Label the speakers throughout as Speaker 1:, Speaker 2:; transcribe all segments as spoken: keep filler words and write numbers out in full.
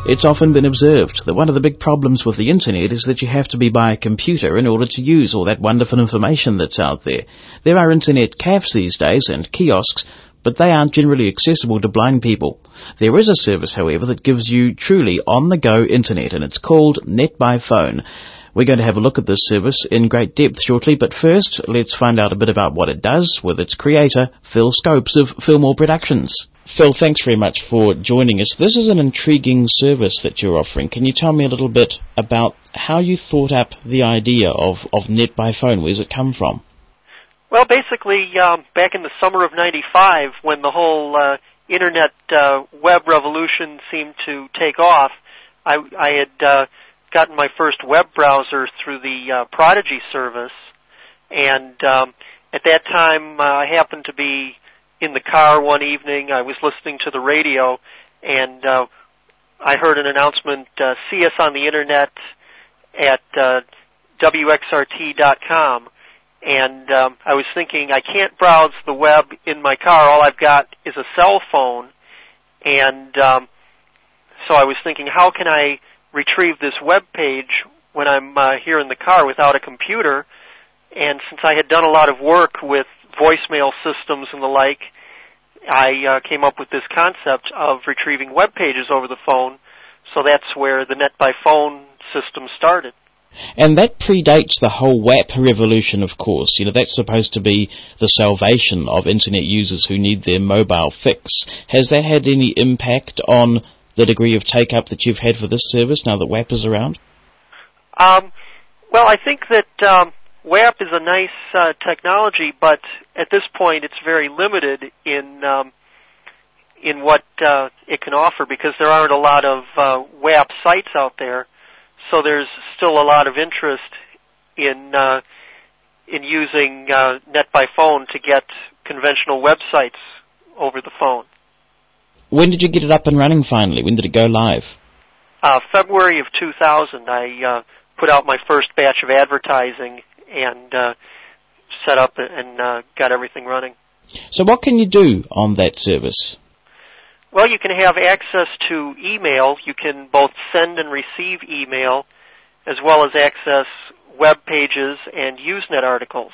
Speaker 1: It's often been observed that one of the big problems with the internet is that you have to be by a computer in order to use all that wonderful information that's out there. There are internet cafes these days and kiosks, but they aren't generally accessible to blind people. There is a service, however, that gives you truly on-the-go internet, and it's called Net by Phone. We're going to have a look at this service in great depth shortly, but first, let's find out a bit about what it does with its creator, Phil Scopes of Fillmore Productions. Phil, thanks very much for joining us. This is an intriguing service that you're offering. Can you tell me a little bit about how you thought up the idea of, of Net by Phone? Where does it come from?
Speaker 2: Well, basically, um, back in the summer of ninety-five, when the whole uh, Internet uh, web revolution seemed to take off, I, I had uh, gotten my first web browser through the uh, Prodigy service, and um, at that time, uh, I happened to be in the car one evening. I was listening to the radio, and uh, I heard an announcement, uh, see us on the Internet at uh, W X R T dot com. And um, I was thinking, I can't browse the web in my car. All I've got is a cell phone. And um, so I was thinking, how can I retrieve this web page when I'm uh, here in the car without a computer? And since I had done a lot of work with voicemail systems and the like, I uh, came up with this concept of retrieving web pages over the phone. So that's where the Net by Phone system started.
Speaker 1: And that predates the whole W A P revolution, of course. You know, that's supposed to be the salvation of Internet users who need their mobile fix. Has that had any impact on the degree of take-up that you've had for this service now that W A P is around?
Speaker 2: Um, well, I think that um, W A P is a nice uh, technology, but at this point it's very limited in um, in what uh, it can offer because there aren't a lot of uh, W A P sites out there. So there's still a lot of interest in uh, in using uh, Net by Phone to get conventional websites over the phone.
Speaker 1: When did you get it up and running finally? When did it go live?
Speaker 2: Uh, February of two thousand. I uh, put out my first batch of advertising and uh, set up and uh, got everything running.
Speaker 1: So what can you do on that service?
Speaker 2: Well, you can have access to email. You can both send and receive email, as well as access web pages and Usenet articles.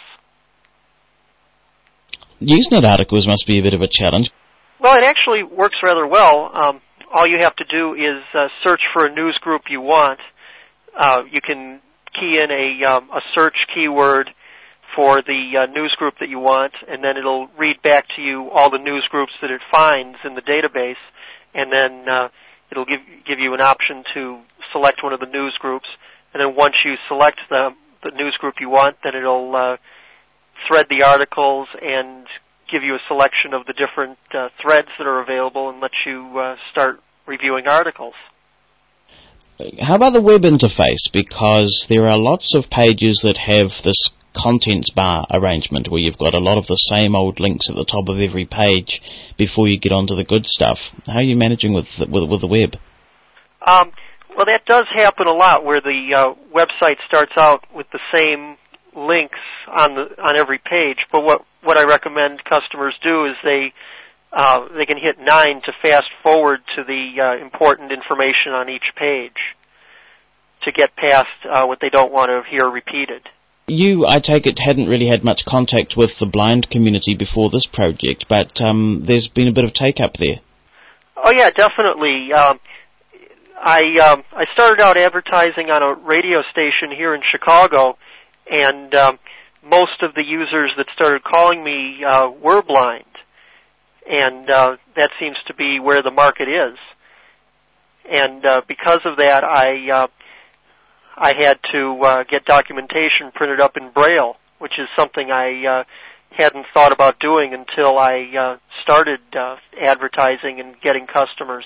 Speaker 1: Usenet articles must be a bit of a challenge.
Speaker 2: Well, it actually works rather well. Um, all you have to do is uh, search for a news group you want. Uh, you can key in a, um, a search keyword for the uh, news group that you want, and then it'll read back to you all the news groups that it finds in the database, and then uh, it'll give give you an option to select one of the news groups, and then once you select the, the news group you want, then it'll uh, thread the articles and give you a selection of the different uh, threads that are available and let you uh, start reviewing articles.
Speaker 1: How about the web interface? Because there are lots of pages that have this contents bar arrangement where you've got a lot of the same old links at the top of every page before you get onto the good stuff. How are you managing with the, with, with the web?
Speaker 2: Um, well, that does happen a lot where the uh, website starts out with the same links on the on every page. But what what I recommend customers do is they uh, they can hit nine to fast forward to the uh, important information on each page to get past uh, what they don't want to hear repeated.
Speaker 1: You, I take it, hadn't really had much contact with the blind community before this project, but um, there's been a bit of take-up there.
Speaker 2: Oh, yeah, definitely. Um, I um, I started out advertising on a radio station here in Chicago, and um, most of the users that started calling me uh, were blind, and uh, that seems to be where the market is. And uh, because of that, I... Uh, I had to uh, get documentation printed up in Braille, which is something I uh, hadn't thought about doing until I uh, started uh, advertising and getting customers.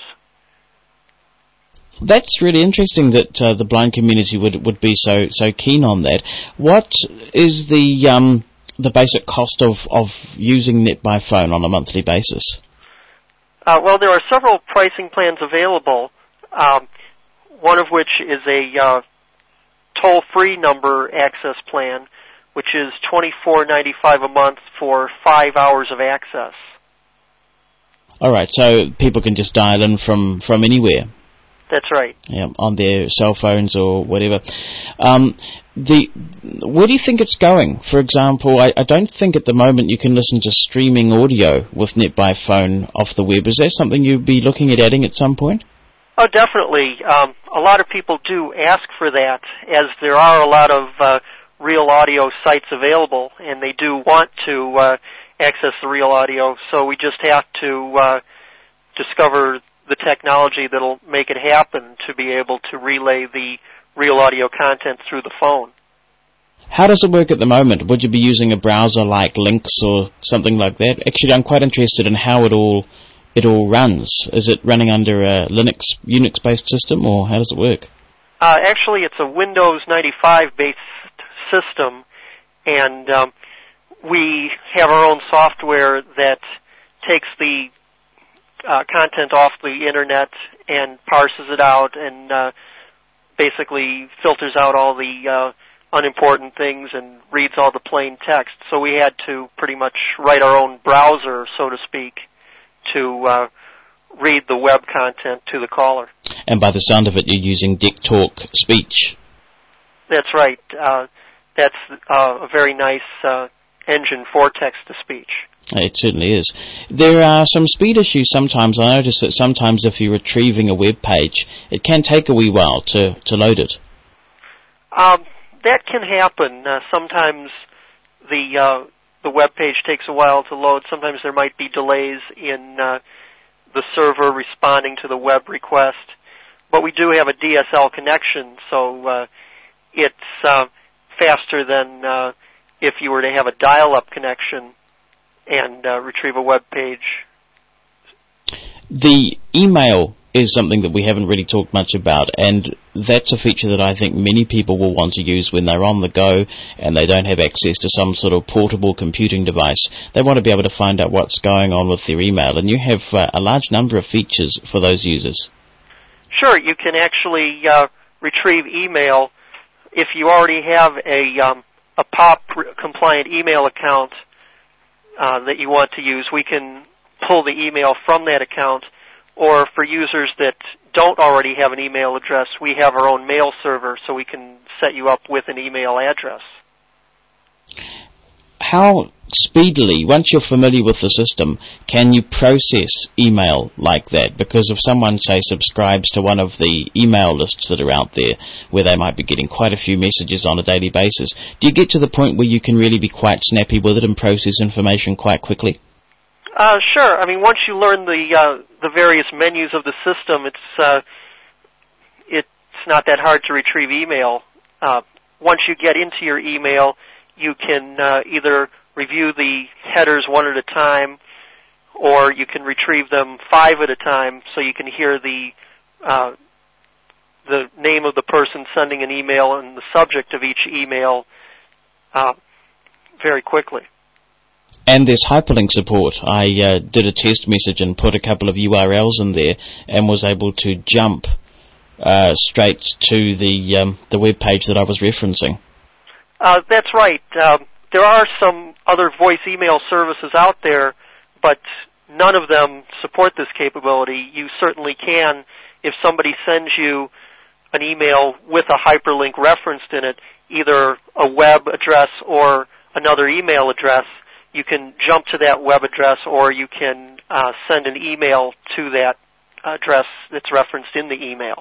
Speaker 1: That's really interesting that uh, the blind community would would be so so keen on that. What is the um, the basic cost of, of using Net by Phone on a monthly basis?
Speaker 2: Uh, well, there are several pricing plans available. Um, one of which is a uh, toll-free number access plan, which is twenty-four ninety-five a month for five hours of access.
Speaker 1: All right, so people can just dial in from, from anywhere.
Speaker 2: That's right.
Speaker 1: Yeah, on their cell phones or whatever. Um, the where do you think it's going? For example, I, I don't think at the moment you can listen to streaming audio with Net by Phone off the web. Is that something you'd be looking at adding at some point?
Speaker 2: Oh, definitely. Um, a lot of people do ask for that, as there are a lot of uh, real audio sites available, and they do want to uh, access the real audio, so we just have to uh, discover the technology that'll make it happen to be able to relay the real audio content through the phone.
Speaker 1: How does it work at the moment? Would you be using a browser like Lynx or something like that? Actually, I'm quite interested in how it all it all runs. Is it running under a Linux, Unix-based system, or how does it work?
Speaker 2: Uh, actually, it's a Windows ninety-five-based system, and um, we have our own software that takes the uh, content off the Internet and parses it out and uh, basically filters out all the uh, unimportant things and reads all the plain text. So we had to pretty much write our own browser, so to speak, to uh, read the web content to the caller.
Speaker 1: And by the sound of it, you're using Dick Talk speech.
Speaker 2: That's right. Uh, that's uh, a very nice uh, engine for text-to-speech.
Speaker 1: It certainly is. There are some speed issues sometimes. I notice that sometimes if you're retrieving a web page, it can take a wee while to, to load it.
Speaker 2: Um, that can happen. Uh, sometimes the uh, the web page takes a while to load. Sometimes there might be delays in uh, the server responding to the web request. But we do have a D S L connection, so uh, it's uh, faster than uh, if you were to have a dial-up connection and uh, retrieve a web page.
Speaker 1: The email is something that we haven't really talked much about, and that's a feature that I think many people will want to use when they're on the go and they don't have access to some sort of portable computing device. They want to be able to find out what's going on with their email, and you have uh, a large number of features for those users.
Speaker 2: Sure, you can actually uh, retrieve email if you already have a, um, a P O P-compliant email account uh, that you want to use. We can pull the email from that account, or for users that don't already have an email address, we have our own mail server, so we can set you up with an email address. How
Speaker 1: speedily, once you're familiar with the system, can you process email like that? Because if someone, say, subscribes to one of the email lists that are out there, where they might be getting quite a few messages on a daily basis, do you get to the point where you can really be quite snappy with it and process information quite quickly?
Speaker 2: Uh, sure. I mean, once you learn the uh, the various menus of the system, it's uh, it's not that hard to retrieve email. Uh, once you get into your email, you can uh, either review the headers one at a time, or you can retrieve them five at a time, so you can hear the uh, the name of the person sending an email and the subject of each email uh, very quickly.
Speaker 1: And there's hyperlink support. I uh, did a test message and put a couple of U R Ls in there and was able to jump uh, straight to the um, the web page that I was referencing.
Speaker 2: Uh, that's right. Uh, there are some other voice email services out there, but none of them support this capability. You certainly can, if somebody sends you an email with a hyperlink referenced in it, either a web address or another email address, you can jump to that web address, or you can uh, send an email to that address that's referenced in the email.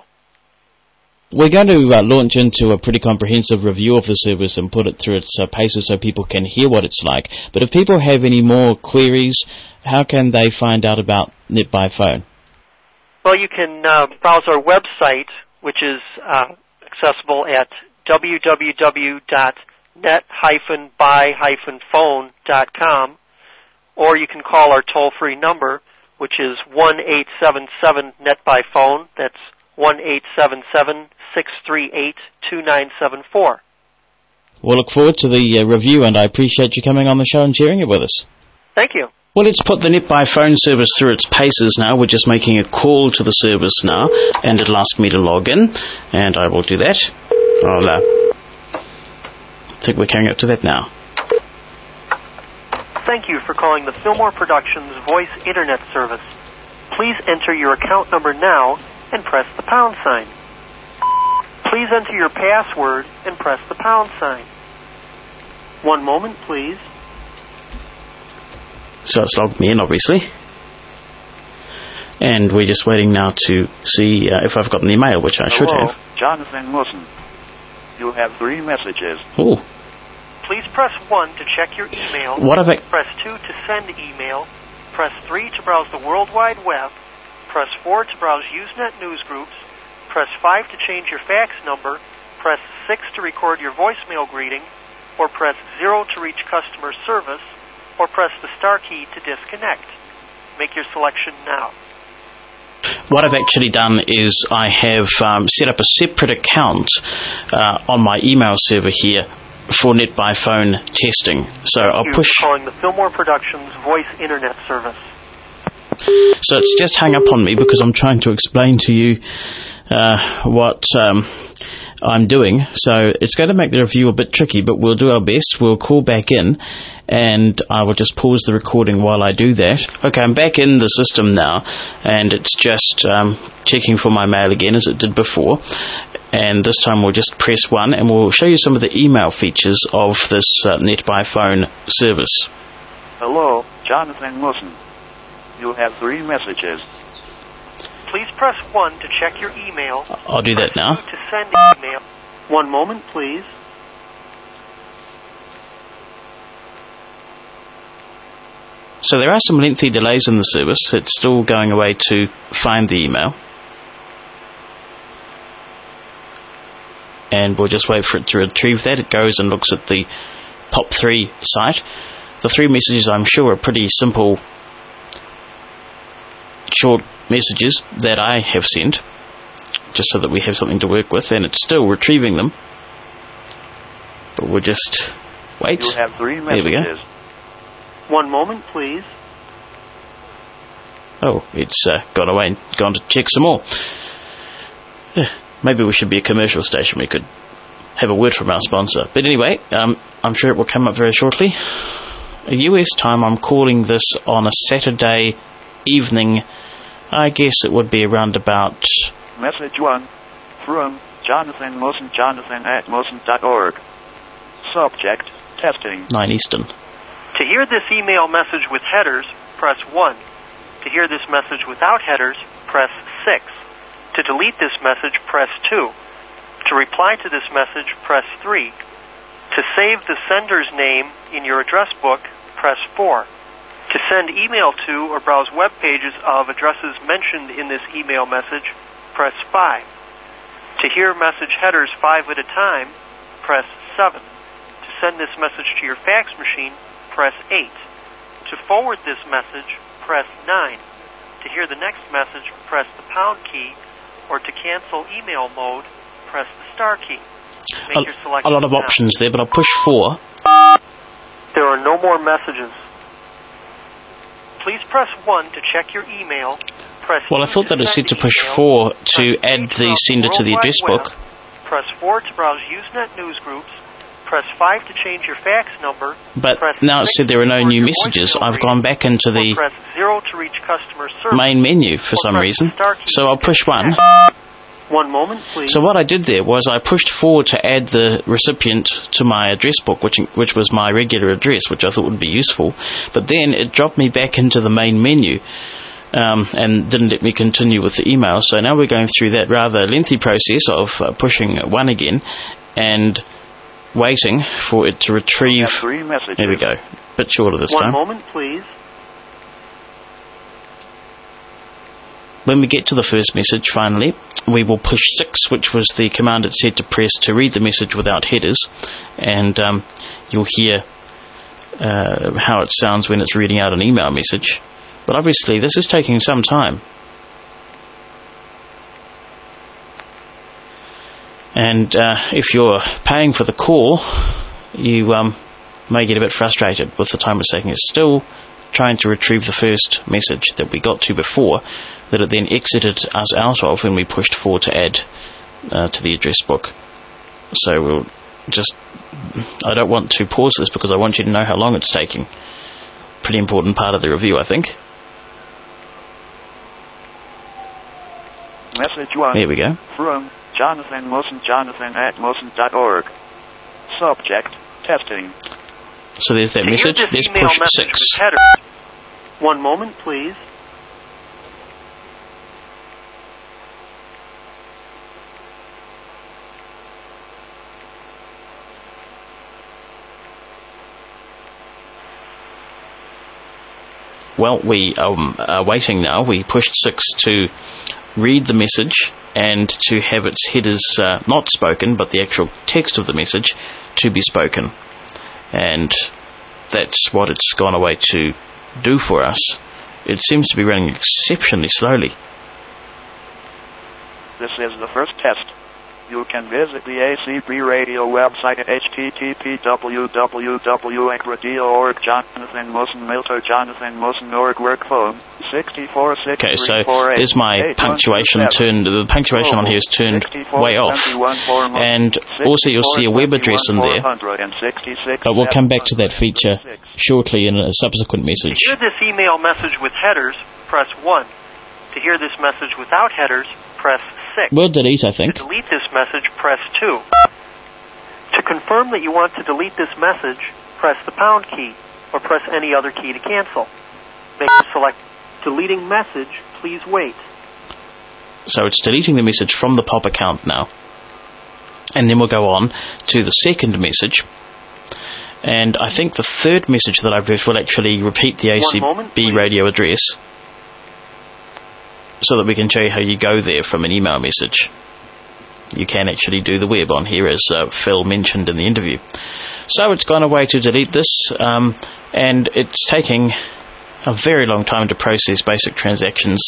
Speaker 1: We're going to uh, launch into a pretty comprehensive review of the service and put it through its uh, paces so people can hear what it's like. But if people have any more queries, how can they find out about Net by Phone?
Speaker 2: Well, you can uh, browse our website, which is uh, accessible at w w w dot net dash by dash phone dot com, or you can call our toll-free number, which is one eight seven seven net by phone. That's one eight seven seven, six three eight, two nine seven four.
Speaker 1: We'll look forward to the uh, review, and I appreciate you coming on the show and sharing it with us.
Speaker 2: Thank you.
Speaker 1: Well, let's put the Net by Phone service through its paces now. We're just making a call to the service now, and it'll ask me to log in, and I will do that. I'll uh, I think we're carrying up to that now.
Speaker 2: Thank you for calling the Fillmore Productions Voice Internet Service. Please enter your account number now and press the pound sign. Please enter your password and press the pound sign. One moment, please.
Speaker 1: So it's logged me in, obviously. And we're just waiting now to see uh, if I've got an email, which I should
Speaker 3: Hello,
Speaker 1: have.
Speaker 3: Jonathan Wilson. You have three messages.
Speaker 1: Oh.
Speaker 2: Please press one to check your email.
Speaker 1: What have I...
Speaker 2: Press two to send email. Press three to browse the World Wide Web. Press four to browse Usenet newsgroups. Press five to change your fax number. Press six to record your voicemail greeting. Or press zero to reach customer service. Or press the star key to disconnect. Make your selection now.
Speaker 1: What I've actually done is I have um, set up a separate account uh, on my email server here for Net by Phone testing. So
Speaker 2: Thank
Speaker 1: I'll
Speaker 2: you
Speaker 1: push...
Speaker 2: for calling the Fillmore Productions Voice Internet Service.
Speaker 1: So it's just hung up on me because I'm trying to explain to you uh, what um, I'm doing. So it's going to make the review a bit tricky, but we'll do our best. We'll call back in, and I will just pause the recording while I do that. Okay, I'm back in the system now, and it's just um, checking for my mail again as it did before. And this time we'll just press one, and we'll show you some of the email features of this uh, Net by Phone service.
Speaker 3: Hello, Jonathan Wilson. You have three messages.
Speaker 2: Please press one to check your email.
Speaker 1: I'll do that now.
Speaker 2: Press two to send email. One moment, please.
Speaker 1: So there are some lengthy delays in the service. It's still going away to find the email. And we'll just wait for it to retrieve that. It goes and looks at the Pop three site. The three messages, I'm sure, are pretty simple, short messages that I have sent, just so that we have something to work with, and it's still retrieving them. But we'll just wait.
Speaker 3: You have three messages.
Speaker 1: There we go.
Speaker 2: One moment, please.
Speaker 1: Oh, it's uh, gone away and gone to check some more. Maybe we should be a commercial station. We could have a word from our sponsor. But anyway, um, I'm sure it will come up very shortly. U S time, I'm calling this on a Saturday evening. I guess it would be around about...
Speaker 3: Message one from Jonathan Wilson, Jonathan at Wilson dot org. Subject, testing.
Speaker 1: nine Eastern.
Speaker 2: To hear this email message with headers, press one. To hear this message without headers, press six. To delete this message, press two. To reply to this message, press three. To save the sender's name in your address book, press four. To send email to or browse web pages of addresses mentioned in this email message, press five. To hear message headers five at a time, press seven. To send this message to your fax machine, press eight. To forward this message, press nine. To hear the next message, press the pound key, or to cancel email mode, press the star key. Make
Speaker 1: A,
Speaker 2: your selection
Speaker 1: a lot of
Speaker 2: now.
Speaker 1: options there, but I'll push four.
Speaker 2: There are no more messages. Please press one to check your email. Press
Speaker 1: Well, I
Speaker 2: two
Speaker 1: thought that it
Speaker 2: send
Speaker 1: said to push
Speaker 2: email.
Speaker 1: four to
Speaker 2: Press
Speaker 1: add
Speaker 2: three
Speaker 1: the
Speaker 2: browse
Speaker 1: sender to the
Speaker 2: World
Speaker 1: address
Speaker 2: Wide
Speaker 1: book.
Speaker 2: Web. Press four to browse Usenet newsgroups. Press five to change your fax number.
Speaker 1: But
Speaker 2: Press
Speaker 1: now it
Speaker 2: six
Speaker 1: said there are no
Speaker 2: to record
Speaker 1: new
Speaker 2: your
Speaker 1: messages.
Speaker 2: voicemail
Speaker 1: I've gone
Speaker 2: reading.
Speaker 1: back into the
Speaker 2: Or press zero to reach customer service.
Speaker 1: main menu for
Speaker 2: Or
Speaker 1: some
Speaker 2: press
Speaker 1: reason.
Speaker 2: the star key
Speaker 1: So I'll
Speaker 2: to
Speaker 1: push one.
Speaker 2: disconnect. One moment, please.
Speaker 1: So what I did there was I pushed four to add the recipient to my address book, which which was my regular address, which I thought would be useful. But then it dropped me back into the main menu um, and didn't let me continue with the email. So now we're going through that rather lengthy process of uh, pushing one again and waiting for it to retrieve.
Speaker 3: Three messages.
Speaker 1: There we go. Bit shorter this
Speaker 2: One
Speaker 1: time.
Speaker 2: moment, please.
Speaker 1: When we get to the first message, finally, we will push six, which was the command it said to press to read the message without headers, and um, you'll hear uh, how it sounds when it's reading out an email message. But obviously, this is taking some time. And uh, if you're paying for the call, you um, may get a bit frustrated with the time it's taking. It's still trying to retrieve the first message that we got to before, that it then exited us out of when we pushed four to add uh, to the address book. So we'll just... I don't want to pause this because I want you to know how long it's taking. Pretty important part of the review, I think.
Speaker 3: Message one.
Speaker 1: Here we go.
Speaker 3: From Jonathan Mosen, Jonathan at Mosen dot org. Subject, testing.
Speaker 1: So there's that
Speaker 2: To hear
Speaker 1: message.
Speaker 2: this
Speaker 1: Let's
Speaker 2: email
Speaker 1: push
Speaker 2: message
Speaker 1: six.
Speaker 2: with headers. One moment, please.
Speaker 1: Well, we um, are waiting now. We pushed six to read the message and to have its headers uh, not spoken, but the actual text of the message to be spoken. And that's what it's gone away to do for us. It seems to be running exceptionally slowly.
Speaker 3: This is the first test. You can visit the A C B Radio website at h t t p w w w dot radio dot org. Jonathan Mosen, Milter, Jonathan Mosen, org, work phone, six four six
Speaker 1: Okay, so
Speaker 3: three four eight,
Speaker 1: there's my
Speaker 3: eight one two
Speaker 1: punctuation
Speaker 3: seven.
Speaker 1: turned, the punctuation on here is turned way off. And also you'll see a web address in there, but we'll come back to that feature shortly in a subsequent message.
Speaker 2: To hear this email message with headers, press one. To hear this message without headers, press six.
Speaker 1: We'll delete, I think.
Speaker 2: To delete this message, press two. To confirm that you want to delete this message, press the pound key, or press any other key to cancel. Make the select deleting message, please wait.
Speaker 1: So it's deleting the message from the pop account now. And then we'll go on to the second message. And I think the third message that I've left will actually repeat the A C B radio address, so that we can show you how you go there from an email message. You can actually do the web on here, as uh, Phil mentioned in the interview. So it's gone away to delete this, um, and it's taking a very long time to process basic transactions.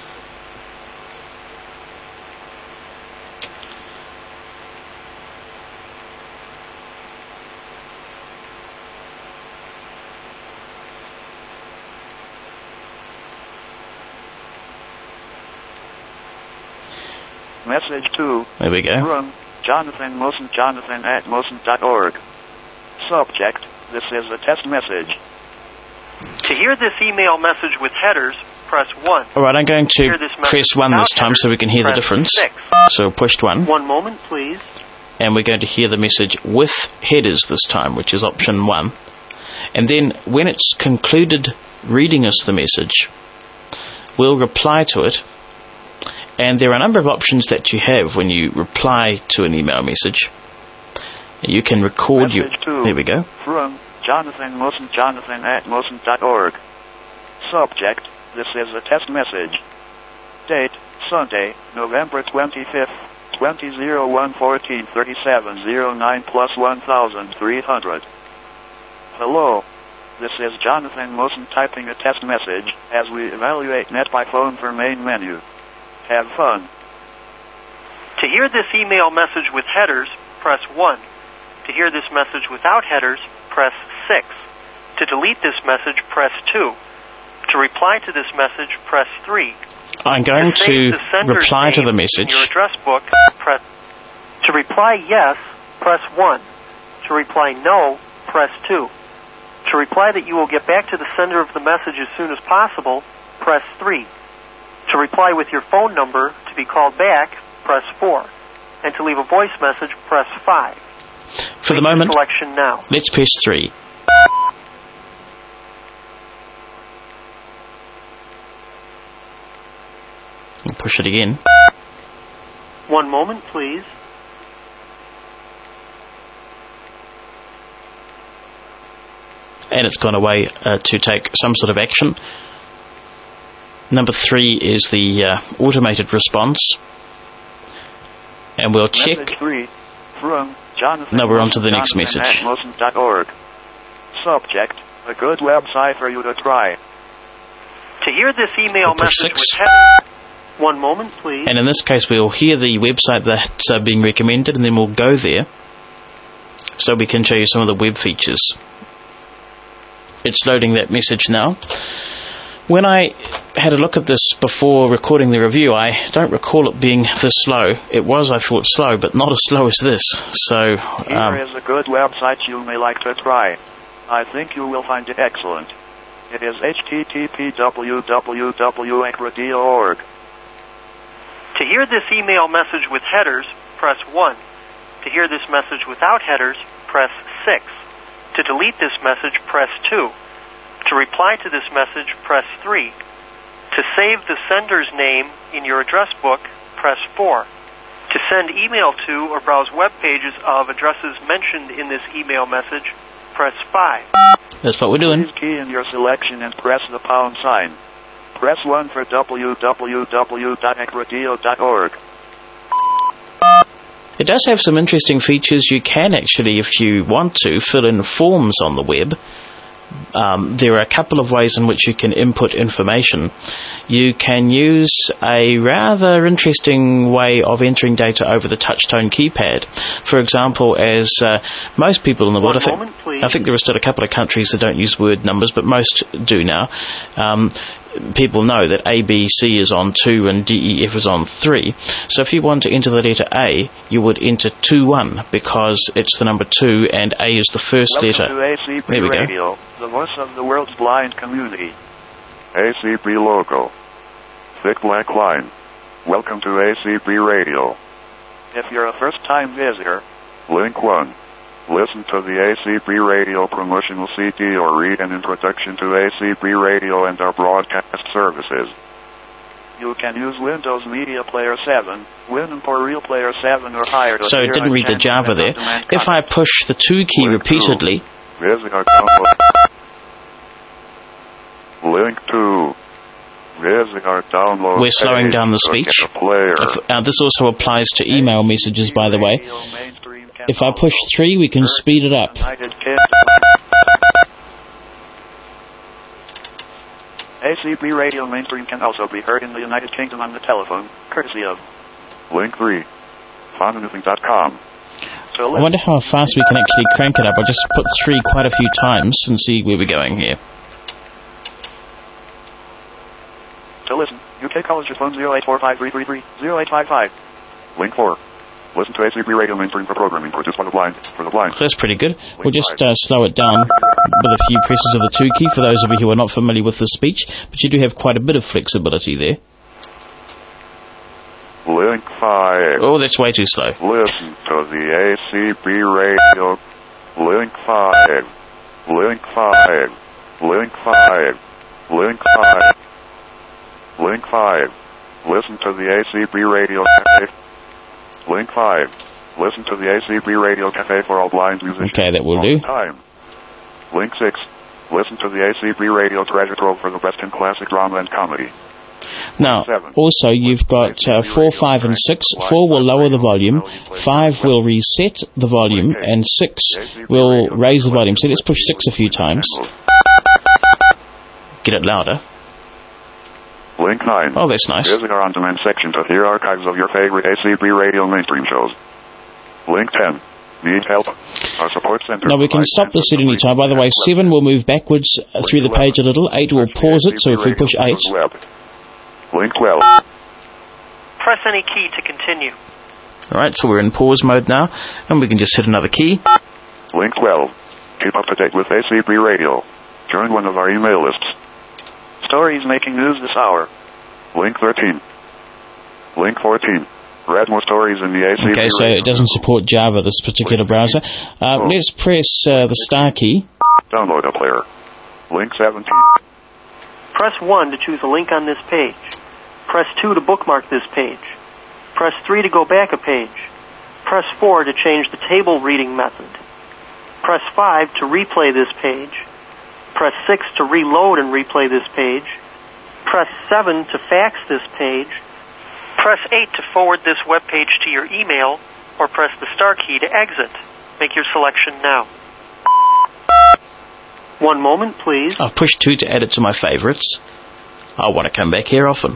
Speaker 3: Message two.
Speaker 1: There we go.
Speaker 3: From Jonathan Mosen, Jonathan at Mosen dot org. Subject, this is a test message.
Speaker 2: To hear this email message with headers, press one.
Speaker 1: Alright, I'm going to press one this time so we can hear the difference.
Speaker 2: Six.
Speaker 1: So pushed one.
Speaker 2: One moment, please.
Speaker 1: And we're going to hear the message with headers this time, which is option one. And then when it's concluded reading us the message, we'll reply to it. And there are a number of options that you have when you reply to an email message. You can record your... There we go.
Speaker 3: From Jonathan Mosen, Jonathan at Mosen dot org. Subject, this is a test message. Date, Sunday, November twenty-fifth, twenty oh one, fourteen thirty-seven oh nine plus one thousand three hundred. Hello. This is Jonathan Mosen typing a test message as we evaluate net by phone for main menu. Have fun.
Speaker 2: To hear this email message with headers, press one. To hear this message without headers, press six. To delete this message, press two. To reply to this message, press three.
Speaker 1: I'm going
Speaker 2: to,
Speaker 1: to
Speaker 2: the
Speaker 1: reply to the message.
Speaker 2: In your address book, press. To reply yes, press one. To reply no, press two. To reply that you will get back to the sender of the message as soon as possible, press three. To reply with your phone number to be called back, press four. And to leave a voice message, press five.
Speaker 1: For the moment,
Speaker 2: selection now.
Speaker 1: Let's press three. We'll push it again.
Speaker 2: One moment, please.
Speaker 1: And it's gone away uh, to take some sort of action. Number three is the uh, automated response. And we'll check.
Speaker 3: Message three from Jonathan.
Speaker 1: Now we're on to the next message.
Speaker 3: At Mosen dot org. Subject, a good website for you to try.
Speaker 2: To hear this email
Speaker 1: we'll
Speaker 2: message with headers, one moment, please.
Speaker 1: And in this case, we'll hear the website that's uh, being recommended, and then we'll go there so we can show you some of the web features. It's loading that message now. When I had a look at this before recording the review, I don't recall it being this slow. It was, I thought, slow, but not as slow as this. So um,
Speaker 3: here is a good website you may like to try. I think you will find it excellent. It is h t t p w w w dot radio dot org.
Speaker 2: To To hear this email message with headers, press one. To hear this message without headers, press six. To delete this message, press two. To reply to this message, press three. To save the sender's name in your address book, press four. To send email to or browse web pages of addresses mentioned in this email message, press five.
Speaker 1: That's what we're doing.
Speaker 3: Please key in your selection and press the pound sign. Press one for w w w dot hack radio dot org.
Speaker 1: It does have some interesting features. You can actually, if you want to, fill in forms on the web. Um, there are a couple of ways in which you can input information. You can use a rather interesting way of entering data over the touchtone keypad. For example, as uh, most people in the world, I think,
Speaker 2: moment, please.
Speaker 1: I think there are still a couple of countries that don't use word numbers, but most do now. Um, people know that A B C is on two and D E F is on three. So if you want to enter the letter A, you would enter two one because it's the number two and A is the first
Speaker 3: Welcome
Speaker 1: letter.
Speaker 3: to A C P
Speaker 1: There we
Speaker 3: Radio, the voice of the world's blind community.
Speaker 4: A C P logo. Thick black line. Welcome to A C P Radio.
Speaker 3: If you're a first-time visitor,
Speaker 4: Link one. Listen to the A C P Radio promotional C D or read an introduction to A C P Radio and our broadcast services.
Speaker 3: you can use Windows Media Player seven, Winamp or Real Player seven or higher. To
Speaker 1: So it didn't read the Java there. If I push the two key
Speaker 4: Link
Speaker 1: repeatedly...
Speaker 4: Visit our download. Link two. Visit our download.
Speaker 1: We're slowing
Speaker 4: page.
Speaker 1: down the
Speaker 4: Look
Speaker 1: speech.
Speaker 4: at the player.
Speaker 1: If, uh, this also applies to email messages, by the way. If I push three, we can speed it up.
Speaker 3: A C P Radio Mainstream can also be heard in the United Kingdom on the telephone, courtesy of
Speaker 4: Link three. found anything dot com.
Speaker 3: So
Speaker 1: I wonder how fast we can actually crank it up. I'll just put three quite a few times and see where we're going here.
Speaker 3: So listen, U K callers your phone zero eight four five three three three zero eight five five.
Speaker 4: Link four. Listen to A C P Radio Mainstream for programming produced by the blind, for the blind.
Speaker 1: That's pretty good. We'll just uh, slow it down with a few presses of the two key for those of you who are not familiar with the speech, but you do have quite a bit of flexibility there.
Speaker 4: Link five.
Speaker 1: Oh, that's way too slow.
Speaker 4: Listen to the A C P Radio. Link five. Link five. Link five. Link five. Link five. Listen to the A C P Radio Cafe. Link five. Listen to the A C P Radio Cafe for all blind musicians.
Speaker 1: Okay, that will
Speaker 4: all
Speaker 1: do.
Speaker 4: the time. Link six. Listen to the A C P Radio Treasure Trove for the best in classic drama and comedy.
Speaker 1: Now, also you've got uh, four, five, and six. Four will lower the volume, five will reset the volume, and six will raise the volume. So let's push six a few times. Get it louder.
Speaker 4: Link nine.
Speaker 1: Oh, that's nice.
Speaker 4: Visit our on-demand section to hear archives of your favorite A C P Radio Mainstream shows. Link ten. Need help? Our support center.
Speaker 1: Now we can stop this at any time. By the way, seven will move backwards uh, through the page a little. eight will pause it, so if we push eight...
Speaker 4: Link twelve.
Speaker 2: Press any key to continue.
Speaker 1: Alright, so we're in pause mode now, and we can just hit another key.
Speaker 4: Link twelve. Keep up to date with A C P Radio. Join one of our email lists.
Speaker 3: Stories making news this hour.
Speaker 4: Link thirteen. Link fourteen. Read more stories in the A C P
Speaker 1: Okay, so
Speaker 4: Radio.
Speaker 1: it doesn't support Java, this particular browser. Uh, let's press uh, the star key.
Speaker 4: Download a player. Link seventeen.
Speaker 2: Press one to choose a link on this page. Press two to bookmark this page. Press three to go back a page. Press four to change the table reading method. Press five to replay this page. Press six to reload and replay this page. Press seven to fax this page. Press eight to forward this web page to your email, or press the star key to exit. Make your selection now. One moment, please.
Speaker 1: I've pushed two to add it to my favorites. I want to come back here often.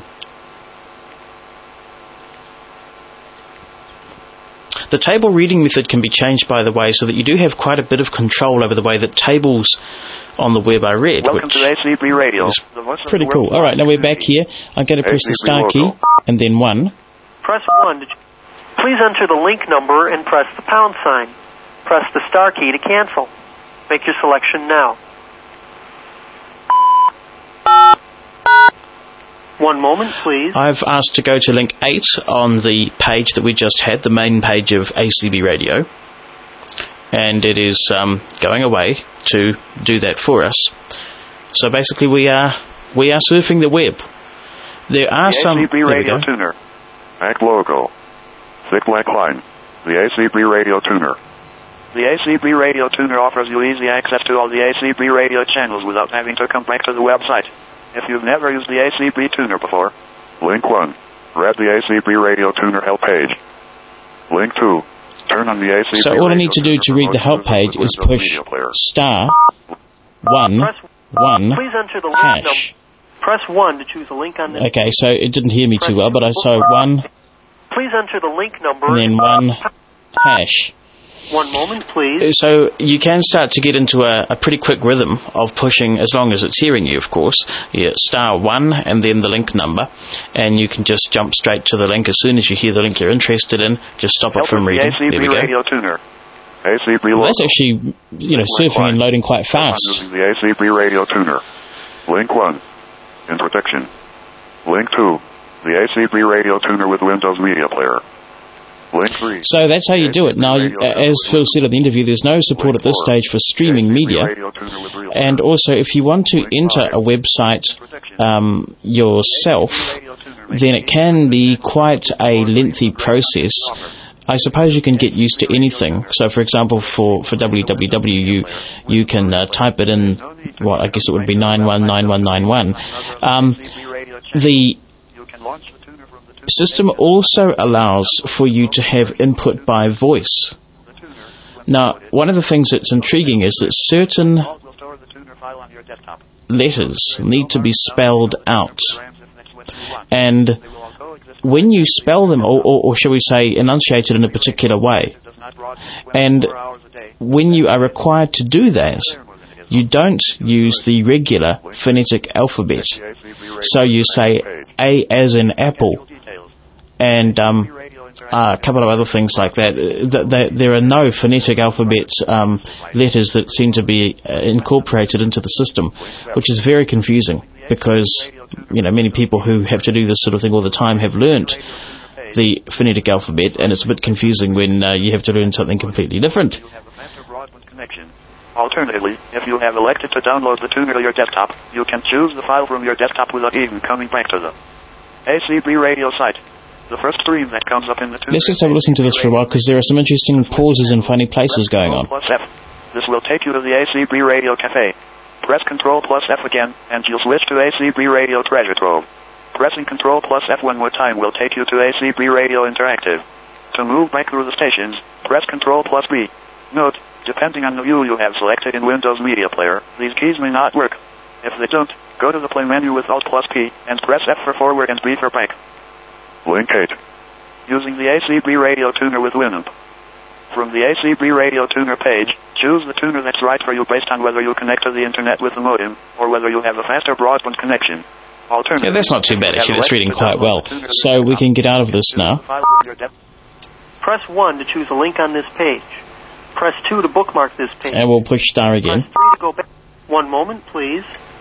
Speaker 1: The table reading method can be changed, by the way, so that you do have quite a bit of control over the way that tables on the web are read.
Speaker 3: Welcome
Speaker 1: which
Speaker 3: to A C P Radio.
Speaker 1: is pretty cool. All right, now we're back here. I'm going to press the star key and then one.
Speaker 2: Press one to... Please enter the link number and press the pound sign. Press the star key to cancel. Make your selection now. One moment, please.
Speaker 1: I've asked to go to link eight on the page that we just had, the main page of A C B Radio, and it is um, going away to do that for us. So basically, we are we are surfing the web. There are
Speaker 4: the
Speaker 1: some.
Speaker 4: A C B Radio Tuner. Back logo. Thick black line. The A C B Radio Tuner.
Speaker 3: The A C B Radio Tuner offers you easy access to all the A C B radio channels without having to come back to the website. If you've never used the A C B Tuner before.
Speaker 4: Link one. Read the A C B Radio Tuner help page. Link two. Turn on the A C B
Speaker 1: So all I need to do
Speaker 4: Radio
Speaker 1: to read the help page is push star one
Speaker 2: Press
Speaker 1: one
Speaker 2: Please enter the link number.
Speaker 1: hash.
Speaker 2: Press one to choose a link on this.
Speaker 1: Okay, so it didn't hear me too well, but I saw one
Speaker 2: Please enter the link number.
Speaker 1: and then one hash.
Speaker 2: One moment, please.
Speaker 1: So you can start to get into a, a pretty quick rhythm of pushing, as long as it's hearing you, of course. Yeah, star one and then the link number, and you can just jump straight to the link as soon as you hear the link you're interested in. Just stop it from reading.
Speaker 3: The A C B
Speaker 1: There we go.
Speaker 3: Radio Tuner.
Speaker 4: A C B
Speaker 1: Well,
Speaker 4: logo.
Speaker 1: that's actually, you know, surfing and loading quite fast.
Speaker 4: Using the A C B Radio Tuner. Link one. In protection. Link two. The A C B Radio Tuner with Windows Media Player. Link three.
Speaker 1: So that's how you do it. Now, you- as Phil said at the interview, there's no support at this stage for streaming media. And also, if you want to enter a website um, yourself, then it can be quite a lengthy process. I suppose you can get used to anything. So, for example, for, for W W W, you you can uh, type it in, what, I guess it would be nine one nine one nine one. Um, the system also allows for you to have input by voice. Now, one of the things that's intriguing is that certain letters need to be spelled out. And when you spell them, or, or, or shall we say, enunciated in a particular way, and when you are required to do that, you don't use the regular phonetic alphabet. So you say A as in apple, and um, uh, a couple of other things like that. Th- th- there are no phonetic alphabet um, letters that seem to be uh, incorporated into the system, which is very confusing, because you know many people who have to do this sort of thing all the time have learnt the phonetic alphabet, and it's a bit confusing when uh, you have to learn something completely different.
Speaker 3: Alternatively, if you have elected to download the tuner to your desktop, you can choose the file from your desktop without even coming back to the A C B radio site. The first stream that comes up in the tuner.
Speaker 1: Let's just have a listen to this for a while, because there are some interesting pauses and funny places going on.
Speaker 3: Plus F. This will take you to the A C B Radio Cafe. Press Control plus F again, and you'll switch to A C B Radio Treasure Trove. Pressing Control plus F one more time will take you to A C B Radio Interactive. To move back through the stations, press Control plus B. Note, depending on the view you have selected in Windows Media Player, these keys may not work. If they don't, go to the play menu with Alt plus P, and press F for forward and B for back.
Speaker 4: Link eight.
Speaker 3: Using the A C B Radio Tuner with Winamp. From the A C B Radio Tuner page, choose the tuner that's right for you based on whether you connect to the internet with the modem, or whether you have a faster broadband connection.
Speaker 1: Yeah, that's not too bad actually, it's reading quite well. So we can get out of this now.
Speaker 2: Press one to choose a link on this page. Press two to bookmark this page.
Speaker 1: And we'll push star again.
Speaker 2: Press three to go back. One moment, please.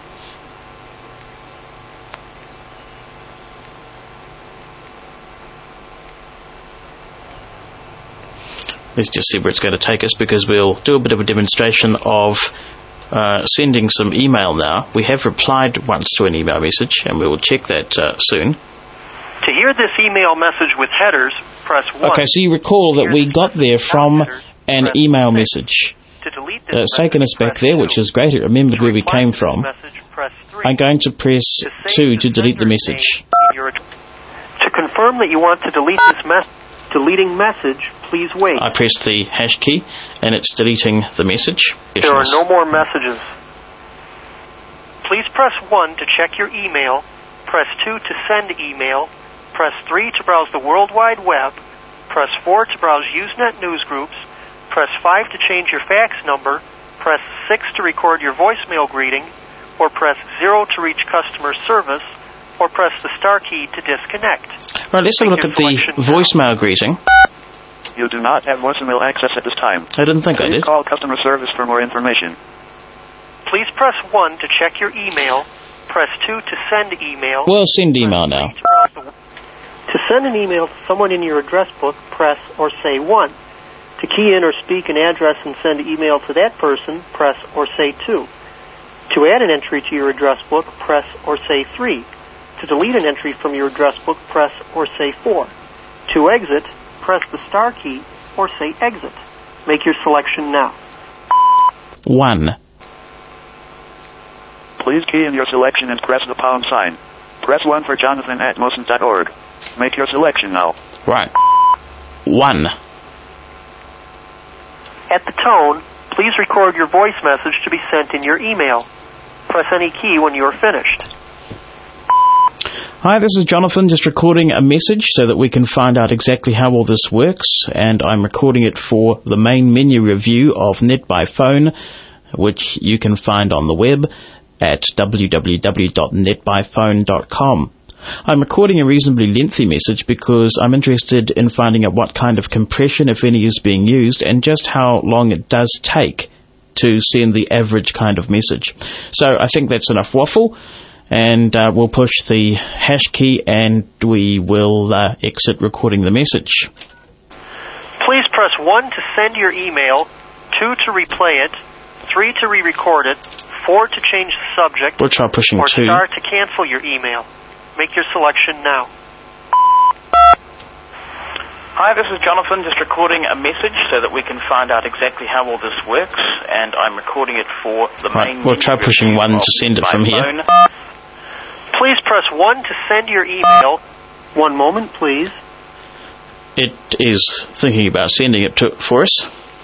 Speaker 1: Let's just see where it's going to take us, because we'll do a bit of a demonstration of uh, sending some email now. We have replied once to an email message, and we will check that uh, soon.
Speaker 2: To hear this email message with headers, press one.
Speaker 1: Okay, so you recall that we got there from an email message.
Speaker 2: To delete this
Speaker 1: Uh, it's taken us back there, which is great. It remembered where we came from. I'm going to press two to delete the message.
Speaker 2: To confirm that you want to delete this message, deleting message, please wait.
Speaker 1: I press the hash key, and it's deleting the message.
Speaker 2: There are no more messages. Please press one to check your email, press two to send email, press three to browse the World Wide Web, press four to browse Usenet newsgroups, press five to change your fax number, press six to record your voicemail greeting, or press zero to reach customer service, or press the star key to disconnect.
Speaker 1: Right, let's have a look at the voicemail greeting.
Speaker 3: You do not have voicemail access at this time.
Speaker 1: I didn't think I
Speaker 3: Please
Speaker 1: did.
Speaker 3: call customer service for more information.
Speaker 2: Please press one to check your email, press two to send email.
Speaker 1: Well, send email now.
Speaker 2: To send an email to someone in your address book, press or say one. To key in or speak an address and send email to that person, press or say two. To add an entry to your address book, press or say three. To delete an entry from your address book, press or say four. To exit, press the star key or say exit. Make your selection now.
Speaker 1: One.
Speaker 3: Please key in your selection and press the pound sign. Press one for Jonathan at Mosen dot org. Make your selection now.
Speaker 1: Right. One.
Speaker 2: At the tone, please record your voice message to be sent in your email. Press any key when you are finished.
Speaker 1: Hi, this is Jonathan, just recording a message so that we can find out exactly how all this works, and I'm recording it for the main menu review of Net by Phone, which you can find on the web at w w w dot net by phone dot com. I'm recording a reasonably lengthy message because I'm interested in finding out what kind of compression, if any, is being used and just how long it does take to send the average kind of message. So I think that's enough waffle, and uh, we'll push the hash key and we will uh, exit recording the message.
Speaker 2: Please press one to send your email, two to replay it, three to re-record it, four to change the subject,
Speaker 1: We'll try pushing
Speaker 2: or
Speaker 1: two.
Speaker 2: star to cancel your email. Make your selection now.
Speaker 5: Hi, this is Jonathan, just recording a message so that we can find out exactly how all this works, and I'm recording it for the
Speaker 1: Right,
Speaker 5: main...
Speaker 1: we'll try pushing one to send it from here.
Speaker 5: Phone.
Speaker 2: Please press one to send your email. One moment, please.
Speaker 1: It is thinking about sending it to, for us.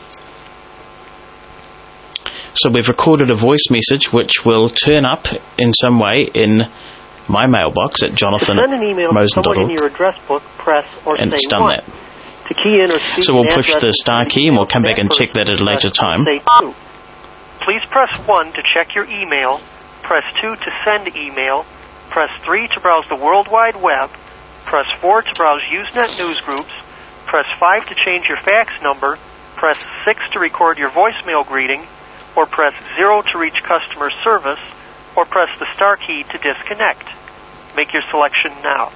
Speaker 1: So we've recorded a voice message which will turn up in some way in my mailbox at jonathan
Speaker 2: To send an email to someone in your address book, press or
Speaker 1: and
Speaker 2: say
Speaker 1: it's done
Speaker 2: one.
Speaker 1: that.
Speaker 2: To key in or speak
Speaker 1: So we'll
Speaker 2: an
Speaker 1: push
Speaker 2: address
Speaker 1: the
Speaker 2: and
Speaker 1: star
Speaker 2: send
Speaker 1: key and we'll
Speaker 2: email
Speaker 1: come
Speaker 2: to
Speaker 1: back
Speaker 2: that
Speaker 1: and check
Speaker 2: person,
Speaker 1: that at a later
Speaker 2: press or
Speaker 1: time.
Speaker 2: say two. Please press one to check your email, press two to send email, press three to browse the World Wide Web, press four to browse Usenet news groups, press five to change your fax number, press six to record your voicemail greeting, or press zero to reach customer service, or press the star key to disconnect. Make your selection now.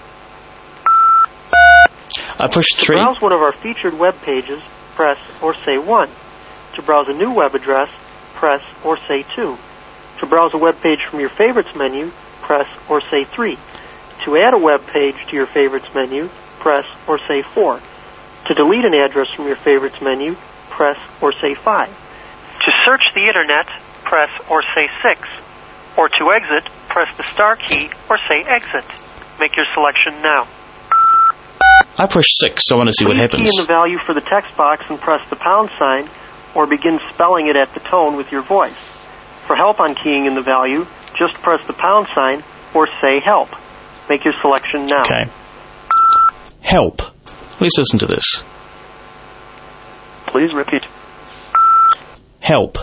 Speaker 1: I pushed
Speaker 2: To
Speaker 1: three.
Speaker 2: browse one of our featured web pages, press or say one. To browse a new web address, press or say two. To browse a web page from your favorites menu, press or say three. To add a web page to your favorites menu, press or say four. To delete an address from your favorites menu, press or say five. To search the internet, press or say six. Or to exit, press the star key or say exit. Make your selection now.
Speaker 1: I pushed six, so I want to see what
Speaker 2: Please
Speaker 1: happens.
Speaker 2: key in the value for the text box and press the pound sign, or begin spelling it at the tone with your voice. For help on keying in the value, just press the pound sign or say help. Make your selection now.
Speaker 1: Okay. Help. Let's listen to this.
Speaker 3: Please repeat.
Speaker 1: Help.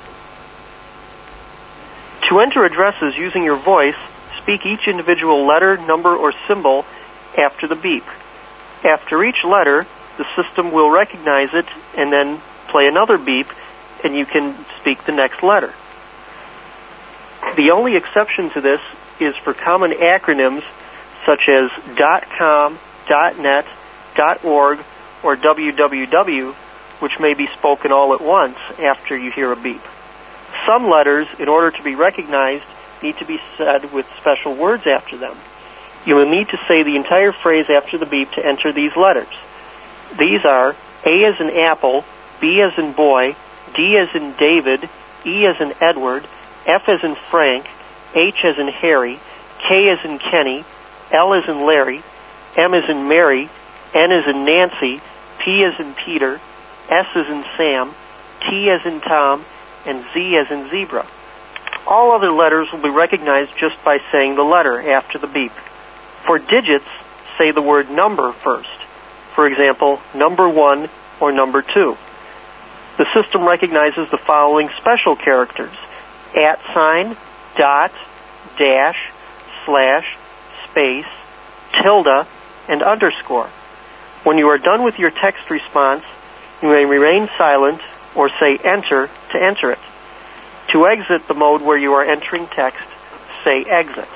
Speaker 2: To enter addresses using your voice, speak each individual letter, number, or symbol after the beep. After each letter, the system will recognize it and then play another beep, and you can speak the next letter. The only exception to this is for common acronyms such as .com, .net, .org, or W W W, which may be spoken all at once after you hear a beep. Some letters, in order to be recognized, need to be said with special words after them. You will need to say the entire phrase after the beep to enter these letters. These are A as in apple, B as in boy, D as in David, E as in Edward, F as in Frank, H as in Harry, K as in Kenny, L as in Larry, M as in Mary, N as in Nancy, P as in Peter, S as in Sam, T as in Tom, and Z as in zebra. All other letters will be recognized just by saying the letter after the beep. For digits, say the word number first. For example, number one or number two. The system recognizes the following special characters: at sign, dot, dash, slash, space, tilde, and underscore. When you are done with your text response, you may remain silent or say enter to enter it. To exit the mode where you are entering text, say exit.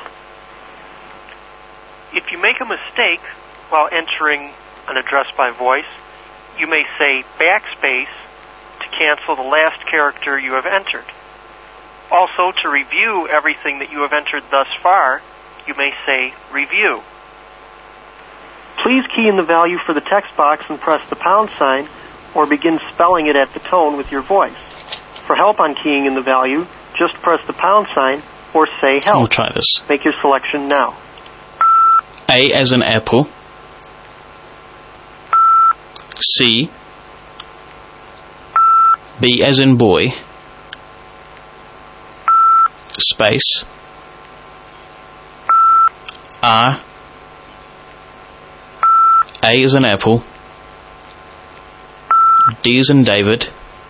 Speaker 2: If you make a mistake while entering an address by voice, you may say backspace to cancel the last character you have entered. Also, to review everything that you have entered thus far, you may say review. Please key in the value for the text box and press the pound sign, or begin spelling it at the tone with your voice. For help on keying in the value, just press the pound sign or say help.
Speaker 1: I'll try this.
Speaker 2: Make your selection now.
Speaker 1: A as in apple. C. B as in boy. Space. R. A as in apple. D as in David.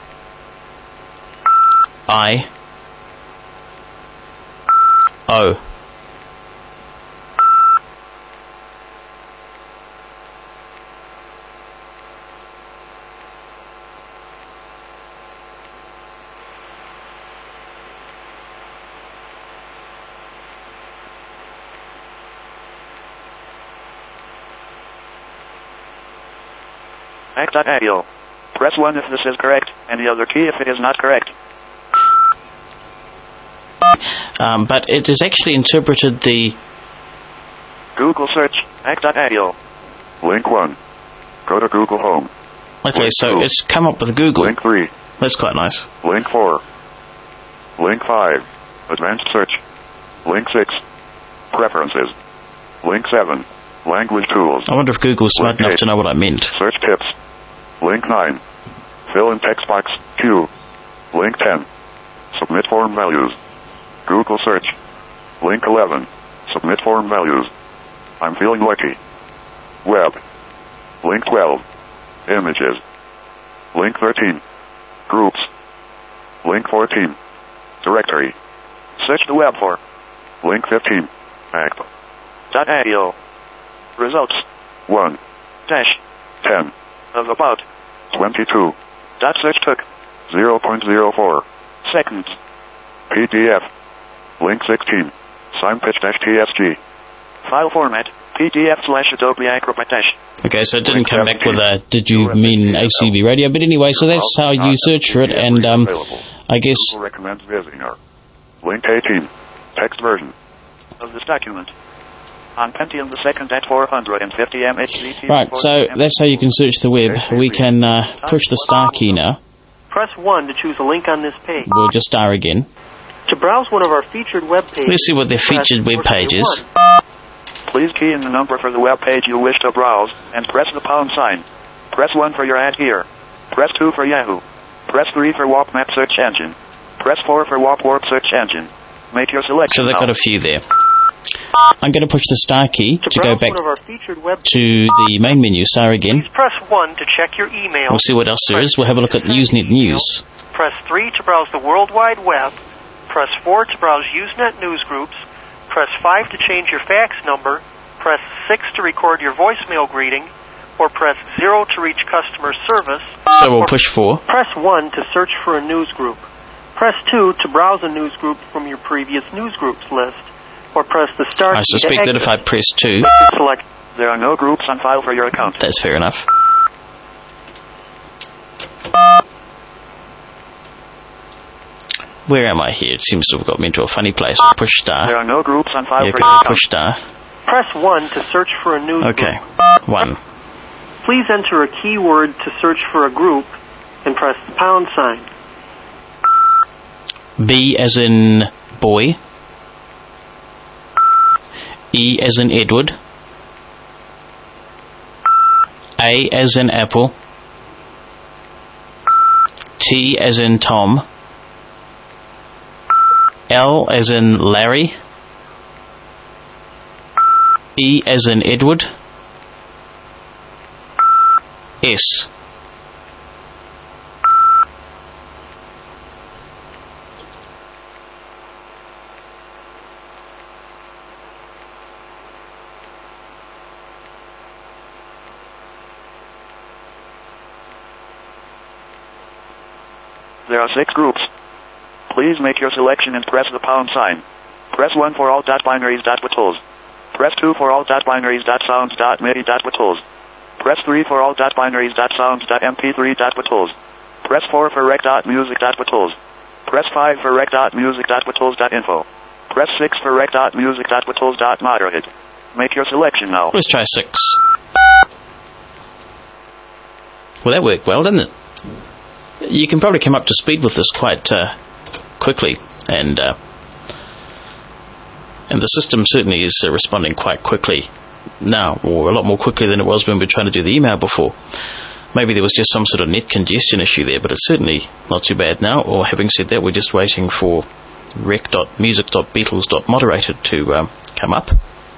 Speaker 1: I. O.
Speaker 3: Act.audio. Press one if this is correct, and the other key if it is not correct.
Speaker 1: Um, but it has actually interpreted the...
Speaker 3: Google search. Act.audio.
Speaker 4: Link one. Go to Google Home.
Speaker 1: Okay,
Speaker 4: Link
Speaker 1: so
Speaker 4: two.
Speaker 1: it's come up with Google.
Speaker 4: Link three.
Speaker 1: That's quite nice.
Speaker 4: Link four. Link five. Advanced search. Link six. Preferences. Link seven. Language tools.
Speaker 1: I wonder if Google's smart
Speaker 4: Link
Speaker 1: enough
Speaker 4: eight.
Speaker 1: to know what I meant.
Speaker 4: Search tips. Link nine. Fill in text box. Q. Link ten. Submit form values. Google search. Link eleven. Submit form values. I'm feeling lucky. Web. Link twelve. Images. Link thirteen. Groups. Link fourteen. Directory.
Speaker 3: Search the web for
Speaker 4: Link fifteen. Act.
Speaker 3: .audio. Results.
Speaker 4: one.
Speaker 3: Dash.
Speaker 4: ten.
Speaker 3: Of about.
Speaker 4: twenty-two.
Speaker 3: Dot search took.
Speaker 4: zero point zero four.
Speaker 3: Seconds.
Speaker 4: P D F. Link sixteen. SignPitch-T S G.
Speaker 3: File format. P D F slash Adobe Acrobat dash.
Speaker 1: Okay, so it didn't
Speaker 4: Link
Speaker 1: come back with a, did you
Speaker 4: seventeen.
Speaker 1: mean A C B radio? But anyway, so that's how you search for it, and um, I guess...
Speaker 4: Google recommends visiting our Link eighteen. Text version.
Speaker 3: Of this document. On Pentium the second at four hundred fifty M H Z T.
Speaker 1: Right, so that's how you can search the web. We can uh, push the star key now.
Speaker 2: Press one to choose a link on this page.
Speaker 1: We'll just star again.
Speaker 2: To browse one of our featured web pages...
Speaker 1: Let's see what their featured web page is.
Speaker 3: Please key in the number for the web page you wish to browse, and press the pound sign. Press one for your ad here. Press two for Yahoo. Press three for Warp Map Search Engine. Press four for Warp Warp Search Engine. Make your selection.
Speaker 1: So they've
Speaker 3: now.
Speaker 1: got a few there. I'm going to push the star key
Speaker 2: To,
Speaker 1: to go
Speaker 2: browse
Speaker 1: back
Speaker 2: one of our featured web
Speaker 1: to the main menu. Star again.
Speaker 2: Please press one to check your email.
Speaker 1: We'll see what else there is. We'll have a look at Usenet News.
Speaker 2: Press three to browse the World Wide Web. Press four to browse Usenet news groups. Press five to change your fax number. Press six to record your voicemail greeting. Or press zero to reach customer service.
Speaker 1: So we'll
Speaker 2: or
Speaker 1: push four.
Speaker 2: Press one to search for a news group. Press two to browse a news group from your previous news groups list. Or press the star
Speaker 1: I
Speaker 2: key to
Speaker 1: suspect that
Speaker 2: exit.
Speaker 1: if I press two,
Speaker 2: Select.
Speaker 3: There are no groups on file for your account.
Speaker 1: that's fair enough. Where am I here? It seems to have got me into a funny place. Push
Speaker 3: There
Speaker 1: star.
Speaker 3: are no groups on file
Speaker 1: Yeah,
Speaker 3: for
Speaker 1: okay,
Speaker 3: your account.
Speaker 1: push star.
Speaker 2: Press one to search for a news
Speaker 1: Okay,
Speaker 2: group.
Speaker 1: one.
Speaker 2: Please enter a keyword to search for a group and press the pound sign.
Speaker 1: B as in boy. E as in Edward. A as in apple. T as in Tom. L as in Larry. E as in Edward. S.
Speaker 3: There are six groups. Please make your selection and press the pound sign. Press one for alt.binaries.wtools. Press two for alt.binaries.sounds.midi.wtools. Press three for alt.binaries.sounds.mp3.wtools. Press four for rec.music.wtools. Press five for rec.music.wtools.info. Press six for rec.music.wtools.moderate. Make your selection now.
Speaker 1: Let's try six. Well, that worked well, didn't it? You can probably come up to speed with this quite uh, quickly, and uh, and the system certainly is uh, responding quite quickly now, or a lot more quickly than it was when we were trying to do the email before. Maybe there was just some sort of net congestion issue there, but it's certainly not too bad now. Or having said that, we're just waiting for rec.music.beatles.moderated to um, come up.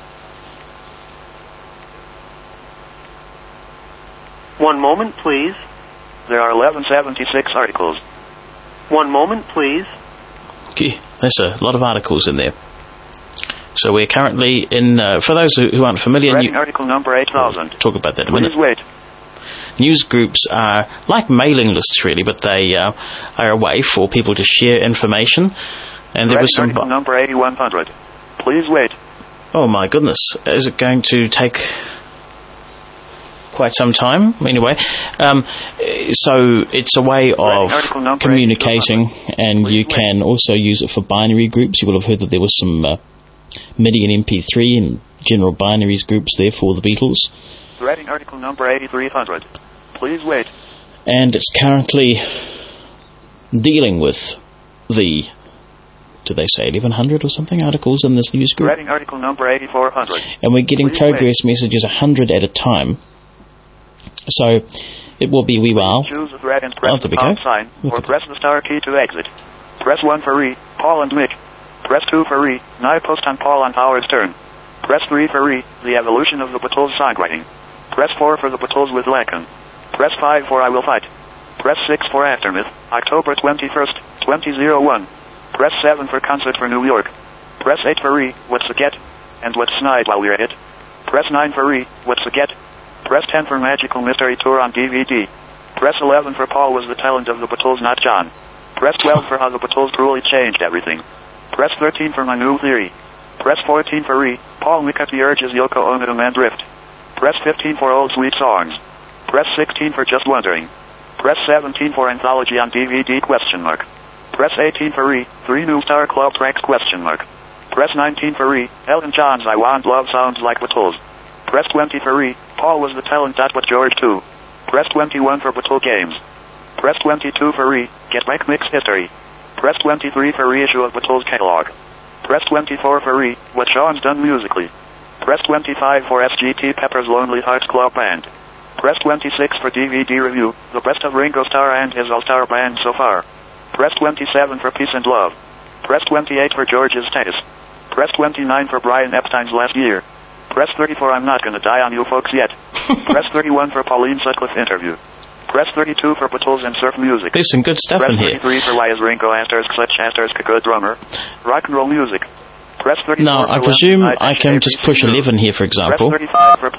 Speaker 2: One moment, please.
Speaker 3: There are eleven seventy-six articles.
Speaker 2: One moment, please.
Speaker 1: Okay, there's a lot of articles in there. So we're currently in, uh, for those who, who aren't familiar...
Speaker 3: Reading article number eight thousand.
Speaker 1: We'll talk about that in a minute.
Speaker 3: Please wait.
Speaker 1: News groups are like mailing lists, really, but they uh, are a way for people to share information. And there
Speaker 3: Reading
Speaker 1: was some...
Speaker 3: article number eighty-one hundred. Please wait.
Speaker 1: Oh my goodness, is it going to take quite some time? Anyway, um, so it's a way of communicating, and you can also use it for binary groups. You will have heard that there was some uh, MIDI and M P three and general binaries groups there for the Beatles.
Speaker 3: Reading article number eighty-three hundred. Please wait.
Speaker 1: And it's currently dealing with the, did they say eleven hundred or something, articles in this news group?
Speaker 3: Reading article number eighty-four hundred.
Speaker 1: And we're getting
Speaker 3: Please
Speaker 1: progress
Speaker 3: wait.
Speaker 1: messages one hundred at a time. So it will be a wee while.
Speaker 3: Choose the thread and press
Speaker 1: Oh,
Speaker 3: the
Speaker 1: there we
Speaker 3: pound
Speaker 1: go.
Speaker 3: sign, or
Speaker 1: Okay.
Speaker 3: press the star key to exit. Press one for re, Paul and Mick. Press two for re, now post on Paul and Howard's turn. Press three for re, the evolution of the Beatles songwriting. Press four for the Beatles with Lacan. Press five for I Will Fight. Press six for Aftermath, October twenty-first, twenty oh one. Press seven for Concert for New York. Press eight for re, What's the Get? And What's Snide while we're at it. Press nine for re, What's the Get? Press ten for Magical Mystery Tour on D V D. Press eleven for Paul was the talent of the Beatles, not John. Press twelve for How the Beatles cruelly changed everything. Press thirteen for My New Theory. Press fourteen for re, Paul McCartney urges Yoko Ono to mend Rift. Press fifteen for Old Sweet Songs. Press sixteen for Just Wondering. Press seventeen for Anthology on D V D question mark. Press eighteen for re, Three New Star Club tracks question mark. Press nineteen for re, Elton John's I Want Love Sounds Like Beatles. Press twenty for re, Paul was the talent that was George too. Press twenty-one for Beatle Games. Press twenty-two for re, Get Back Mix History. Press twenty-three for reissue of Beatles catalog. Press twenty-four for re, What Sean's Done Musically. Press twenty-five for S G T Pepper's Lonely Hearts Club Band. Press twenty-six for D V D review, the best of Ringo Starr and his all-star band so far. Press twenty-seven for Peace and Love. Press twenty-eight for George's Status. Press twenty-nine for Brian Epstein's Last Year. Press thirty for I'm Not Gonna Die on You Folks Yet. Press thirty-one for Pauline Sutcliffe Interview. Press thirty-two for Beatles and Surf Music.
Speaker 1: There's some good stuff
Speaker 3: Press
Speaker 1: in here.
Speaker 3: thirty-three for Why Is Ringo Asterisk Such Asterisk a Good Drummer. Rock and Roll Music. Press thirty-four
Speaker 1: Now,
Speaker 3: for
Speaker 1: I presume I can just push eleven here, for example,
Speaker 3: Press thirty-five for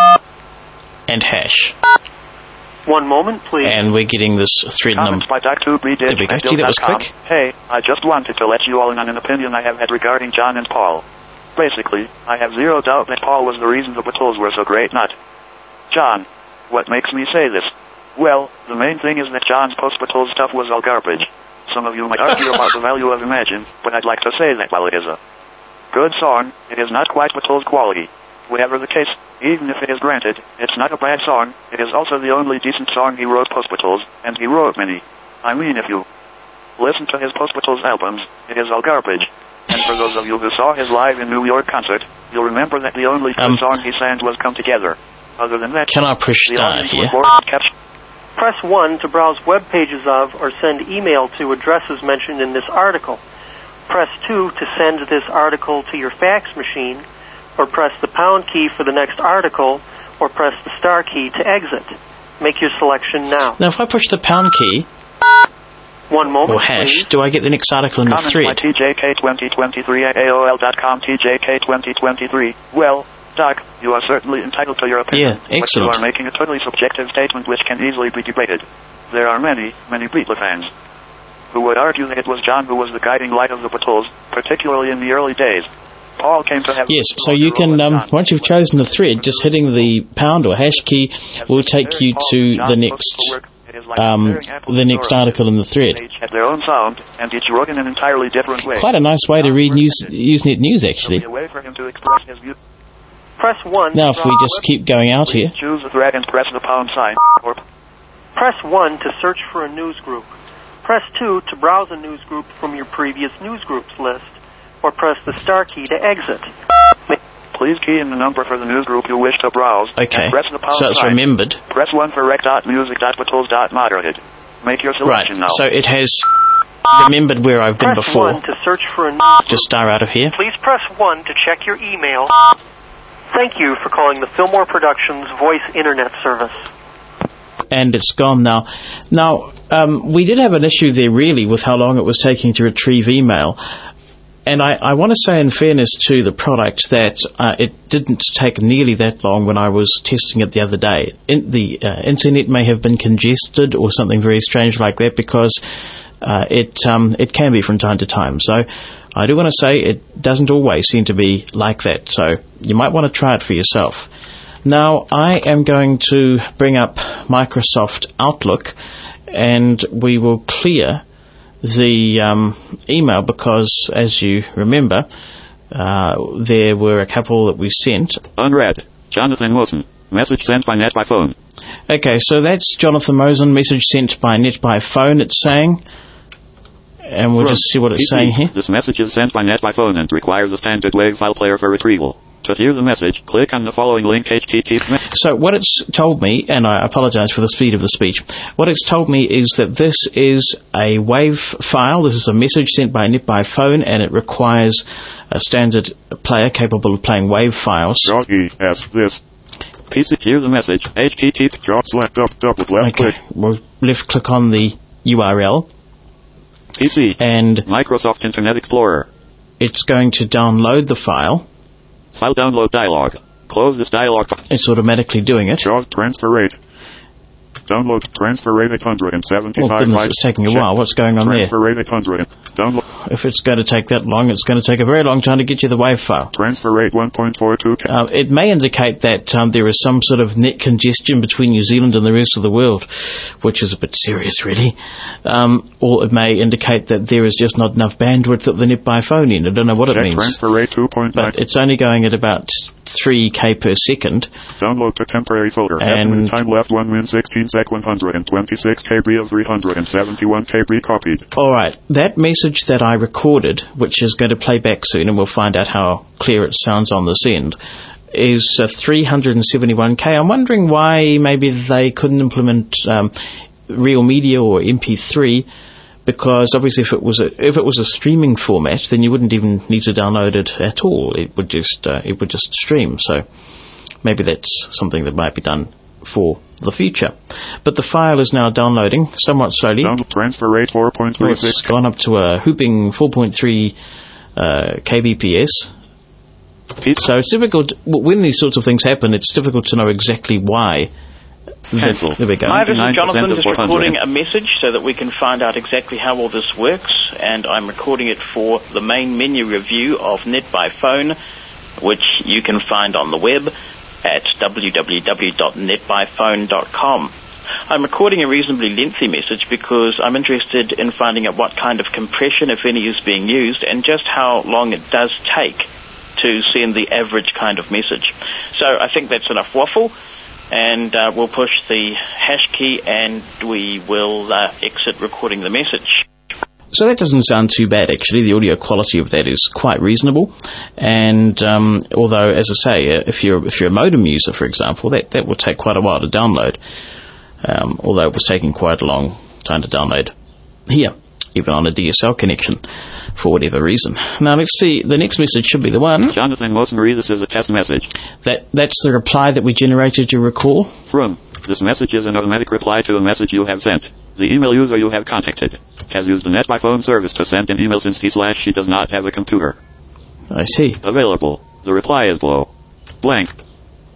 Speaker 1: and hash.
Speaker 2: One moment, please.
Speaker 1: And we're getting this thread number.
Speaker 3: Comments by Doc two B
Speaker 1: There we go. Gee, that was quick.
Speaker 3: Hey, I just wanted to let you all in on an opinion I have had regarding John and Paul. Basically, I have zero doubt that Paul was the reason the Beatles were so great, not John. What makes me say this? Well, the main thing is that John's post-Beatles stuff was all garbage. Some of you might argue about the value of Imagine, but I'd like to say that while it is a good song, it is not quite Beatles quality. Whatever the case, even if it is granted, it's not a bad song, it is also the only decent song he wrote post-Beatles, and he wrote many. I mean, if you listen to his post-Beatles albums, it is all garbage. And for those of you who saw his live in New York concert, you'll remember that the only good
Speaker 1: Um,
Speaker 3: song he sang was Come Together. Other than that,
Speaker 1: Can I push
Speaker 3: the
Speaker 1: start
Speaker 3: audience
Speaker 1: here?
Speaker 3: was bored and kept...
Speaker 2: Press one to browse web pages of or send email to addresses mentioned in this article. Press two to send this article to your fax machine, or press the pound key for the next article, or press the star key to exit. Make your selection now.
Speaker 1: Now, if I push the pound key,
Speaker 2: One moment,
Speaker 1: or hash,
Speaker 2: please.
Speaker 1: do I get the next article in the
Speaker 3: Comments by
Speaker 1: thread?
Speaker 3: T J K twenty twenty-three at A O L dot com. T J K twenty twenty-three. Well, Doc, you are certainly entitled to your opinion.
Speaker 1: Yeah, excellent.
Speaker 3: But you are making a totally subjective statement which can easily be debated. There are many, many Beatle fans. who would argue that it was John who was the guiding light of the patrols, particularly in the early days. Paul came to have...
Speaker 1: Yes, so you can, um, once you've chosen the thread, just hitting the pound or hash key will take you to the next um, the next article in the thread.
Speaker 3: Had their own sound, and each wrote in an entirely different way.
Speaker 1: Quite a nice way to read news, Usenet News, actually.
Speaker 2: Press one.
Speaker 1: Now, if we just keep going out here...
Speaker 3: Choose the thread and press the pound sign. Or
Speaker 2: press one to search for a news group. Press two to browse a news group from your previous news groups list. Or press the star key to exit.
Speaker 3: Please key in the number for the news group you wish to browse.
Speaker 1: Okay,
Speaker 3: press the pound
Speaker 1: so it's
Speaker 3: sign.
Speaker 1: remembered.
Speaker 3: Press one for rec dot music dot patrols dot moderated. Make your selection
Speaker 1: right.
Speaker 3: now.
Speaker 1: So it has remembered where I've been
Speaker 2: press
Speaker 1: before.
Speaker 2: Press one to search for a news
Speaker 1: Just star out of here.
Speaker 2: Please press one to check your email. Thank you for calling the Fillmore Productions Voice Internet Service.
Speaker 1: And it's gone now. Now, um, we did have an issue there, really, with how long it was taking to retrieve email. And I, I want to say, in fairness to the product, that uh, it didn't take nearly that long when I was testing it the other day. In, the uh, internet may have been congested or something very strange like that, because uh, it um, it can be from time to time. So I do want to say it doesn't always seem to be like that. So you might want to try it for yourself. Now, I am going to bring up Microsoft Outlook, and we will clear the um, email because, as you remember, uh, there were a couple that we sent.
Speaker 6: Unread. Jonathan Wilson. Message sent by net by phone.
Speaker 1: Okay, so that's Jonathan Mosen. Message sent by net by phone, it's saying. And we'll
Speaker 6: From
Speaker 1: just see what it's
Speaker 6: P C.
Speaker 1: saying here.
Speaker 6: This message is sent by net by phone and requires a standard WAV file player for retrieval. To hear the message, click on the following link, H T T P.
Speaker 1: So what it's told me, and I apologize for the speed of the speech, what it's told me is that this is a WAV file. This is a message sent by net by phone, and it requires a standard player capable of playing WAV files.
Speaker 4: Doggy, ask this.
Speaker 6: P C, hear the message, H T T P.
Speaker 4: Job select up, double left
Speaker 1: Okay,
Speaker 4: click.
Speaker 1: we'll left click on the U R L.
Speaker 6: P C.
Speaker 1: And
Speaker 6: Microsoft Internet Explorer.
Speaker 1: It's going to download the file.
Speaker 6: File download dialog. Close this dialog.
Speaker 1: It's automatically doing it.
Speaker 4: Jaws transfer rate. Download transfer rate eight hundred seventy-five.
Speaker 1: Oh goodness, it's taking a while. What's going on
Speaker 4: transfer
Speaker 1: there?
Speaker 4: Transfer rate eight hundred. Download.
Speaker 1: If it's going to take that long, it's going to take a very long time to get you the WAV file.
Speaker 4: Transfer rate one point four two.
Speaker 1: Uh, it may indicate that um, there is some sort of net congestion between New Zealand and the rest of the world, which is a bit serious, really. Um, or it may indicate that there is just not enough bandwidth at the net by phone end. I don't know what
Speaker 4: Check
Speaker 1: it means.
Speaker 4: Transfer rate two point nine.
Speaker 1: But it's only going at about three K per second.
Speaker 4: Download to temporary folder.
Speaker 1: And
Speaker 4: estimate time left one minute sixteen seconds, one hundred twenty-six K B of three hundred seventy-one K B copied.
Speaker 1: All right, that message that I recorded, which is going to play back soon, and we'll find out how clear it sounds on this end, is uh, three hundred seventy-one K. I'm wondering why maybe they couldn't implement um, Real Media or M P three, because obviously if it was a, if it was a streaming format, then you wouldn't even need to download it at all. It would just uh, it would just stream. So maybe that's something that might be done for the future. But the file is now downloading somewhat slowly.
Speaker 4: Download transfer rate four point three six.
Speaker 1: It's gone up to a whooping four point three uh, kbps. So it's difficult, when these sorts of things happen, it's difficult to know exactly why.
Speaker 6: Cancel.
Speaker 1: There we go.
Speaker 5: Hi, this is Jonathan, just
Speaker 6: of
Speaker 5: recording a message so that we can find out exactly how all this works, and I'm recording it for the main menu review of Net by Phone, which you can find on the web at w w w dot net by phone dot com. I'm recording a reasonably lengthy message because I'm interested in finding out what kind of compression, if any, is being used and just how long it does take to send the average kind of message. So I think that's enough waffle, and uh, we'll push the hash key and we will uh, exit recording the message.
Speaker 1: So that doesn't sound too bad, actually. The audio quality of that is quite reasonable. And um, although, as I say, if you're if you're a modem user, for example, that, that will take quite a while to download. Um, although it was taking quite a long time to download here, even on a D S L connection, for whatever reason. Now, let's see. The next message should be the one.
Speaker 6: Jonathan Wilson, read this as a test message.
Speaker 1: That That's the reply that we generated, you recall?
Speaker 6: From. This message is an automatic reply to a message you have sent. The email user you have contacted has used the Net by Phone service to send an email since he slash she does not have a computer.
Speaker 1: I see.
Speaker 6: Available. The reply is below. Blank.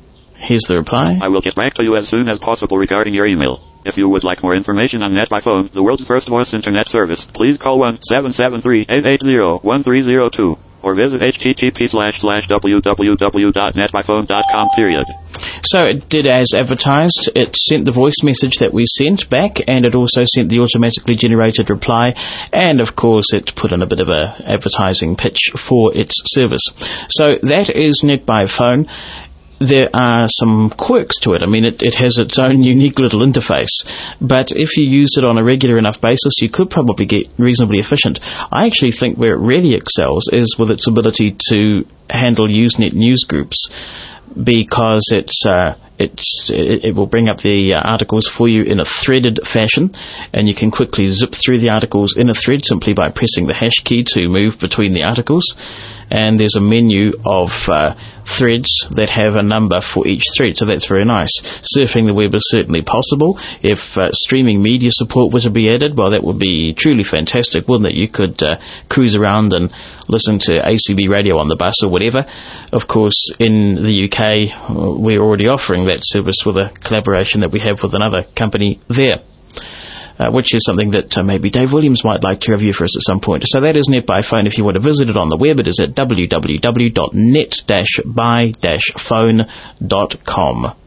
Speaker 1: Here's the reply.
Speaker 6: I will get back to you as soon as possible regarding your email. If you would like more information on Net by Phone, the world's first voice internet service, please call one seven seven three, eight eight zero, one three zero two or visit http slash slash www dot net by phone dot com period.
Speaker 1: So it did as advertised. It sent the voice message that we sent back, and it also sent the automatically generated reply, and of course it put in a bit of a advertising pitch for its service. So that is Net by Phone. There are some quirks to it. I mean, it, it has its own unique little interface, but if you use it on a regular enough basis, you could probably get reasonably efficient. I actually think where it really excels is with its ability to handle Usenet news groups, because it's uh, it's it, it will bring up the uh, articles for you in a threaded fashion, and you can quickly zip through the articles in a thread simply by pressing the hash key to move between the articles. And there's a menu of uh, threads that have a number for each thread, so that's very nice. Surfing the web is certainly possible. If uh, streaming media support were to be added, well, that would be truly fantastic, wouldn't it? You could uh, cruise around and listen to A C B radio on the bus or whatever. Of course, in the U K, we're already offering that service with a collaboration that we have with another company there. Uh, which is something that uh, maybe Dave Williams might like to review for us at some point. So that is Net by Phone. If you want to visit it on the web, it is at w w w dot net dash by dash phone dot com.